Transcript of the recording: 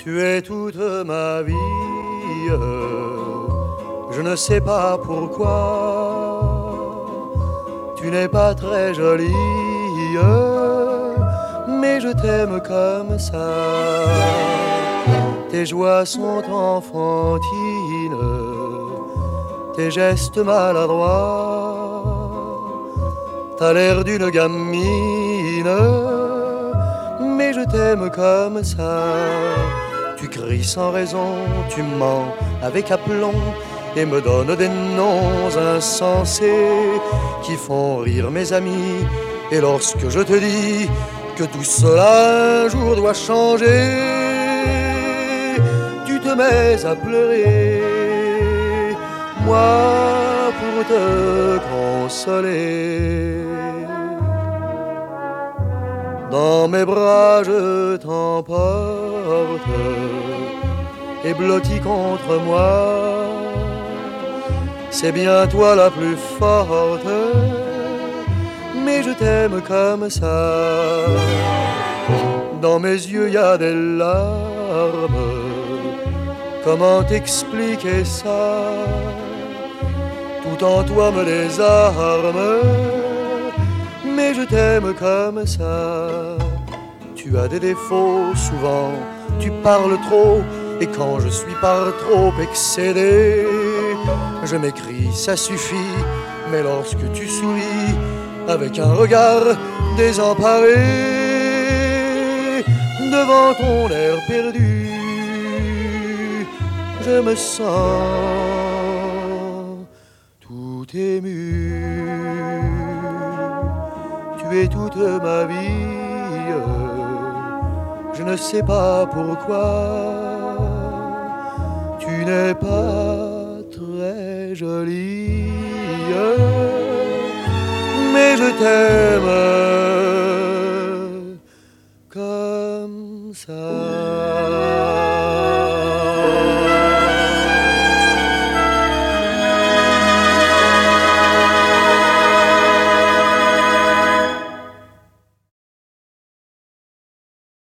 Tu es toute ma vie, je ne sais pas pourquoi. Tu n'es pas très jolie, mais je t'aime comme ça. Tes joies sont enfantines, tes gestes maladroits. T'as l'air d'une gamine, mais je t'aime comme ça. Tu cries sans raison, tu mens avec aplomb et me donnes des noms insensés qui font rire mes amis. Et lorsque je te dis que tout cela un jour doit changer, tu te mets à pleurer, moi pour te consoler. Dans mes bras je t'emporte et blotti contre moi. C'est bien toi la plus forte, mais je t'aime comme ça. Dans mes yeux y a des larmes, comment t'expliquer ça? Tout en toi me désarme, mais je t'aime comme ça. Tu as des défauts, souvent tu parles trop, et quand je suis par trop excédé, je m'écris, ça suffit. Mais lorsque tu souris avec un regard désemparé, devant ton air perdu, je me sens tout ému. Tu es toute ma vie, je ne sais pas pourquoi. Tu n'es pas très jolie, mais je t'aime